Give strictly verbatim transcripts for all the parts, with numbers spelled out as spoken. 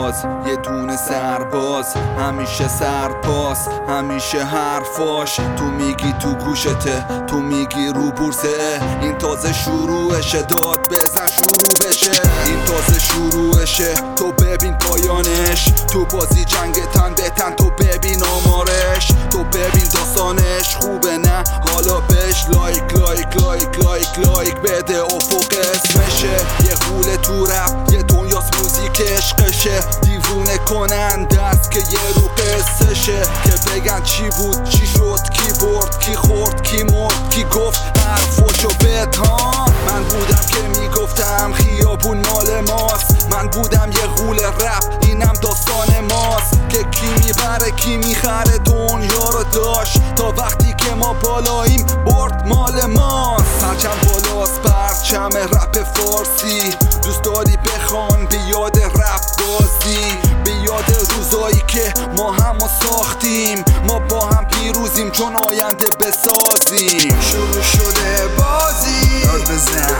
سرباز، یه دونه سرباز، همیشه سرپاس، همیشه حرفاش تو میگی تو گوشته، تو میگی رو بورسه. این تازه شروعشه، داد بزن شروع بشه. این تازه شروعشه، تو ببین پایانش. تو بازی جنگ تن به تن، تو ببین آمارش. تو ببین داستانش خوبه نه حالا بهش لایک لایک لایک لایک لایک بده. افق اسمشه یه غول تو رپ، یه دنیاس موزیک عشقشه. دیوونه کننده است که یه رو قصهشه، که بگن چی بود چی شد کی برد کی خورد کی مرد کی گفت حرفاشو بد. ها من بودم که میگفتم خیابون مال ماست. من بودم یه غول رپ، اینم داستان ماست. که کی میبره کی میخره دنیا رو داشت، تا وقتی که ما بالاییم برد مال ماست. پرچم بالاست پرچم رپ فارسی، دوست داری بخوان بیاد رپ بازی، بیاد روزایی که ما هم ساختیم. ما با هم پیروزیم چون آینده بسازیم. شروع شده بازی داد بزن،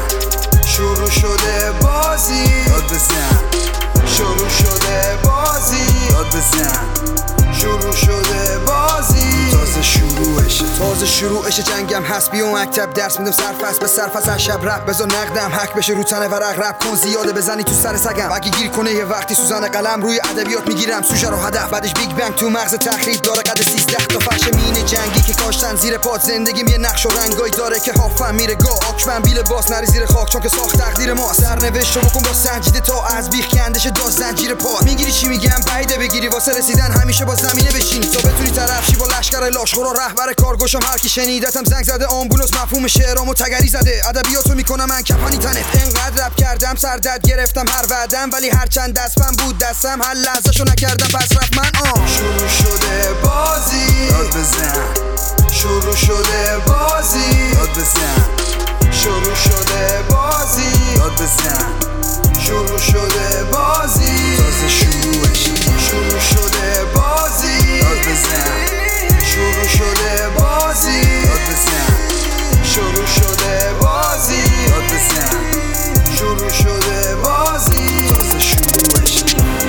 شروع شده بازی داد بزن، شروع شده بازی داد بزن، شروع شده بازی. تازه شروعشه تازه شروعشه جنگم هست. بیا مکتب درس میدم سرفصل به سرفصل شب رپ بذار نقدم حک بشه رو تن ورق. رپ کن زیاده بزنی تو سر سگم، اگه گیر کنه یه وقتی سوزن قلم روی ادبیات میگیرم سوژه رو هدف. بعدش بیگ بنگ تو مغز تخریب داره قد سیزده تا فرش مینه جنگی که کاشتن زیر پات. زندگیم یه نقش و رنگای داره که هافم میره گاه. آکشمن بیل باس نری زیر خاک چون که ساخت تقدیر ماست. سرنوشت رو بکن با سنجیده تا از بیخ کندش داز زنجیر پات. میگیری چی میگم بعیده بگیری واسه رسیدن همیشه با زمینه بشینی تا بتونی طرف شی با لشکر لاشخورا. رهبر کارگوشم هر کی شنیدتم زنگ زده آمبولانس مفهوم شعرامو تگری زده. ادبیاتو میکنم من کفانی تنت. انقدر رپ کردم سر درد گرفتم هر وعدم، ولی هر چند دستم بود دستم هر لحظه‌شو نکردم پس رفت من آن. شروع شده بازی داد بزن، شروع شده بازی داد بزن، شروع شده بازی داد بزن، شروع شده بازی. تازه شروعشه شروع شده بازی داد بزن، شروع شده بازی داد بزن، شروع شده بازی داد بزن، شروع شده بازی. تازه شروعشه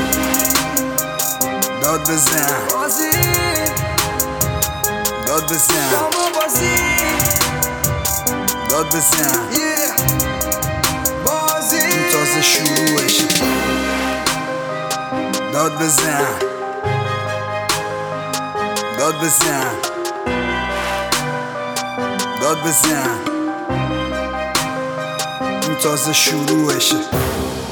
داد بزن بازی داد بزن بازی داد بزن بازی. تازه شروعشه داد بزن داد بزن داد بزن. تازه شروعشه.